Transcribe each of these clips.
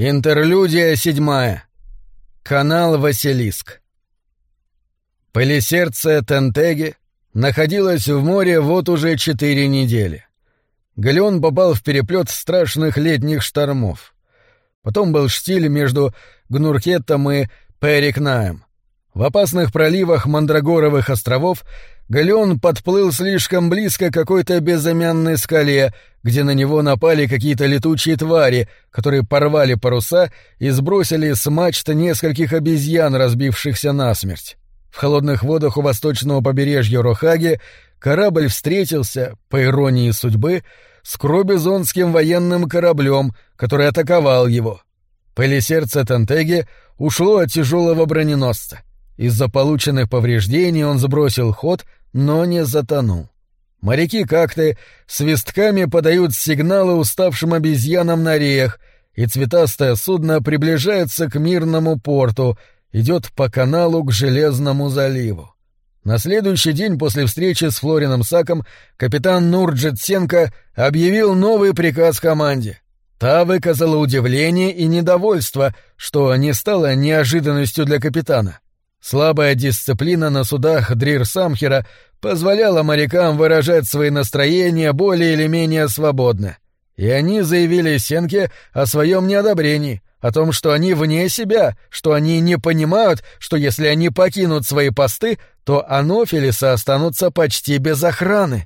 Интерлюдия 7. Канал Василиск. Полисердце Тентеги находилось в море вот уже 4 недели. Галеон попал в переплет страшных летних штормов. Потом был штиль между Гнуркетом и Перикнаем. В опасных проливах Мандрагоровых островов галеон подплыл слишком близко к какой-то безымянной скале, где на него напали какие-то летучие твари, которые порвали паруса и сбросили с мачт нескольких обезьян, разбившихся насмерть. В холодных водах у восточного побережья Рохаги корабль встретился, по иронии судьбы, с кробизонским военным кораблем, который атаковал его. Полисердце Тентеги ушло от тяжелого броненосца. Из-за полученных повреждений он сбросил ход, но не затонул. Моряки-какты свистками подают сигналы уставшим обезьянам на реях, и цветастое судно приближается к мирному порту, идет по каналу к Железному заливу. На следующий день после встречи с Флорином Саком капитан Нурджет Сенко объявил новый приказ команде. Та выказала удивление и недовольство, что не стало неожиданностью для капитана. Слабая дисциплина на судах Дрир-Самхера позволяла морякам выражать свои настроения более или менее свободно, и они заявили Сенке о своем неодобрении, о том, что они вне себя, что они не понимают, что если они покинут свои посты, то Анофилисы останутся почти без охраны.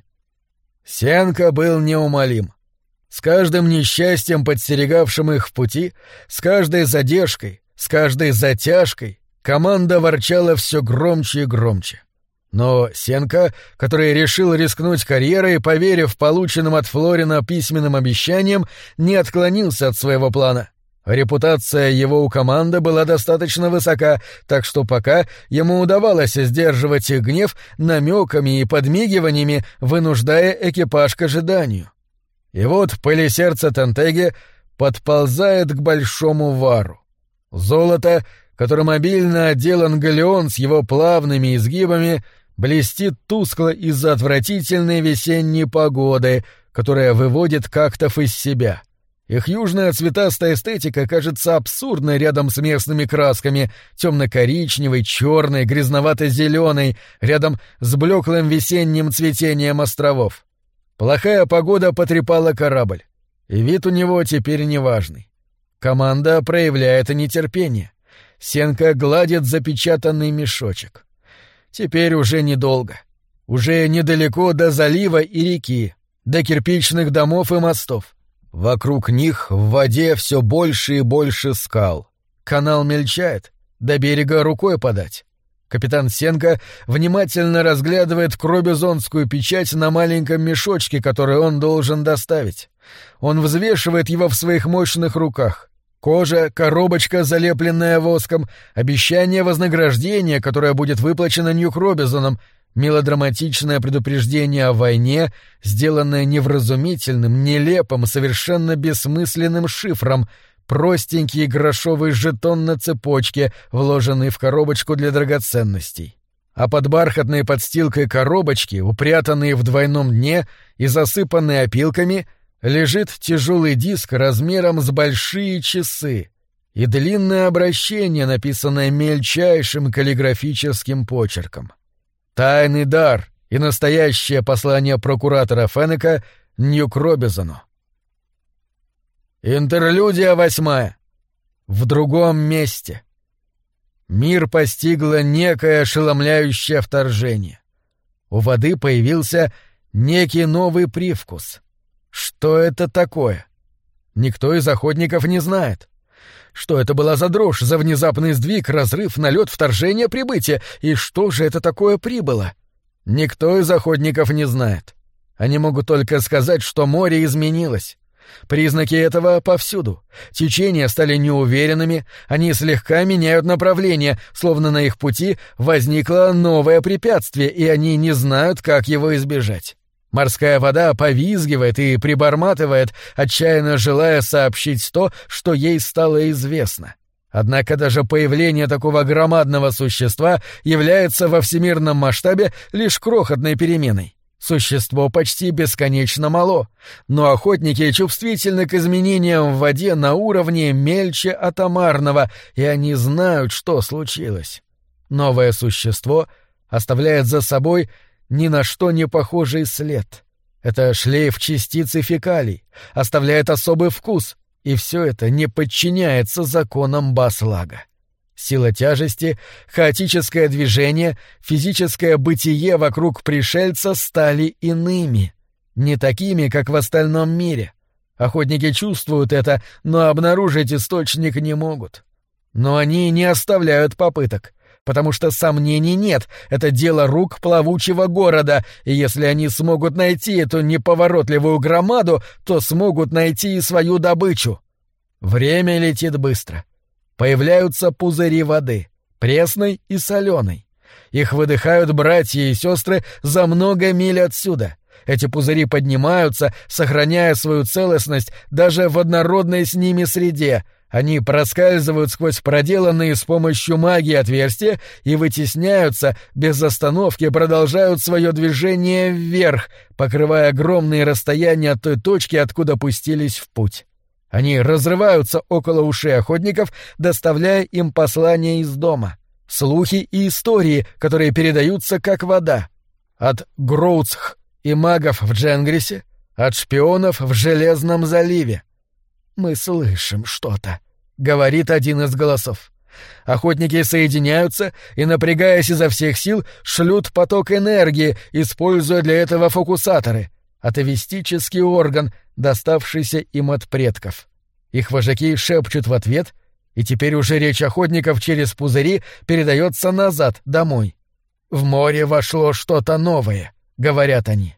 Сенко был неумолим. С каждым несчастьем, подстерегавшим их в пути, с каждой задержкой, с каждой затяжкой, команда ворчала все громче и громче. Но Сенко, который решил рискнуть карьерой, поверив полученным от Флорина письменным обещаниям, не отклонился от своего плана. Репутация его у команды была достаточно высока, так что пока ему удавалось сдерживать их гнев намеками и подмигиваниями, вынуждая экипаж к ожиданию. И вот полисердце Тентеги подползает к большому вару. Золото, которым обильно отделан галеон с его плавными изгибами, блестит тускло из-за отвратительной весенней погоды, которая выводит кактов из себя. Их южная цветастая эстетика кажется абсурдной рядом с местными красками, темно-коричневой, черной, грязновато-зеленой, рядом с блеклым весенним цветением островов. Плохая погода потрепала корабль, и вид у него теперь неважный. Команда проявляет нетерпение. Сенко гладит запечатанный мешочек. Теперь уже недолго. Уже недалеко до залива и реки, до кирпичных домов и мостов. Вокруг них в воде все больше и больше скал. Канал мельчает, до берега рукой подать. Капитан Сенко внимательно разглядывает кробизонскую печать на маленьком мешочке, который он должен доставить. Он взвешивает его в своих мощных руках. Кожа, коробочка, залепленная воском, обещание вознаграждения, которое будет выплачено Нью-Кробизоном, мелодраматичное предупреждение о войне, сделанное невразумительным, нелепым, совершенно бессмысленным шифром, простенький грошовый жетон на цепочке, вложенный в коробочку для драгоценностей. А под бархатной подстилкой коробочки, упрятанные в двойном дне и засыпанные опилками, лежит тяжелый диск размером с большие часы и длинное обращение, написанное мельчайшим каллиграфическим почерком. Тайный дар и настоящее послание прокуратора Феннека Нью-Кробизону. Интерлюдия 8. В другом месте. Мир постигло некое ошеломляющее вторжение. У воды появился некий новый привкус. Что это такое? Никто из охотников не знает. Что это была за дрожь, за внезапный сдвиг, разрыв, налет, вторжение, прибытие? И что же это такое прибыло? Никто из охотников не знает. Они могут только сказать, что море изменилось. Признаки этого повсюду. Течения стали неуверенными, они слегка меняют направление, словно на их пути возникло новое препятствие, и они не знают, как его избежать. Морская вода повизгивает и приборматывает, отчаянно желая сообщить то, что ей стало известно. Однако даже появление такого громадного существа является во всемирном масштабе лишь крохотной переменой. Существо почти бесконечно мало, но охотники чувствительны к изменениям в воде на уровне мельче атомарного, и они знают, что случилось. Новое существо оставляет за собой ни на что не похожий след. Это шлейф частиц и фекалий, оставляет особый вкус, и все это не подчиняется законам Баслага. Сила тяжести, хаотическое движение, физическое бытие вокруг пришельца стали иными, не такими, как в остальном мире. Охотники чувствуют это, но обнаружить источник не могут. Но они не оставляют попыток, потому что сомнений нет, это дело рук плавучего города, и если они смогут найти эту неповоротливую громаду, то смогут найти и свою добычу. Время летит быстро. Появляются пузыри воды, пресной и соленой. Их выдыхают братья и сестры за много миль отсюда. Эти пузыри поднимаются, сохраняя свою целостность даже в однородной с ними среде. Они проскальзывают сквозь проделанные с помощью магии отверстия и вытесняются, без остановки продолжают свое движение вверх, покрывая огромные расстояния от той точки, откуда пустились в путь. Они разрываются около ушей охотников, доставляя им послания из дома, слухи и истории, которые передаются как вода. От Гроуцх и магов в Дженгрисе, от шпионов в Железном заливе. «Мы слышим что-то», — говорит один из голосов. Охотники соединяются и, напрягаясь изо всех сил, шлют поток энергии, используя для этого фокусаторы — атовистический орган, доставшийся им от предков. Их вожаки шепчут в ответ, и теперь уже речь охотников через пузыри передается назад, домой. «В море вошло что-то новое», — говорят они.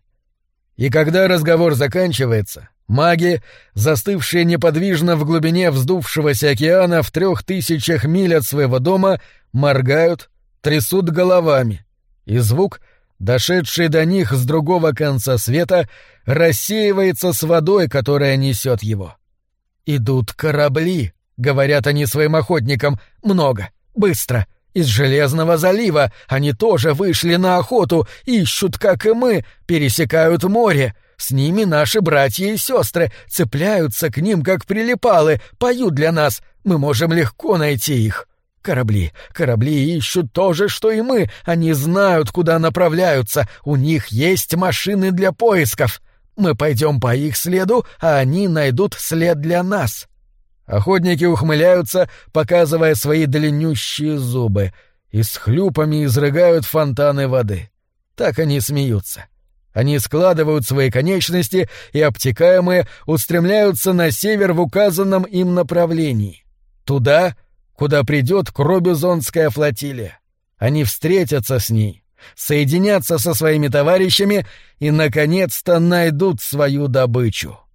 И когда разговор заканчивается, маги, застывшие неподвижно в глубине вздувшегося океана в 3000 миль от своего дома, моргают, трясут головами, и звук, дошедший до них с другого конца света, рассеивается с водой, которая несет его. «Идут корабли», — говорят они своим охотникам, — «много, быстро, из Железного залива, они тоже вышли на охоту, ищут, как и мы, пересекают море, с ними наши братья и сестры, цепляются к ним, как прилипалы, поют для нас, мы можем легко найти их». Корабли ищут то же, что и мы, они знают, куда направляются, у них есть машины для поисков. Мы пойдем по их следу, а они найдут след для нас. Охотники ухмыляются, показывая свои длиннющие зубы, и с хлюпами изрыгают фонтаны воды. Так они смеются. Они складывают свои конечности и, обтекаемые, устремляются на север в указанном им направлении. Туда, куда придет Кробизонская флотилия. Они встретятся с ней, соединятся со своими товарищами и, наконец-то, найдут свою добычу.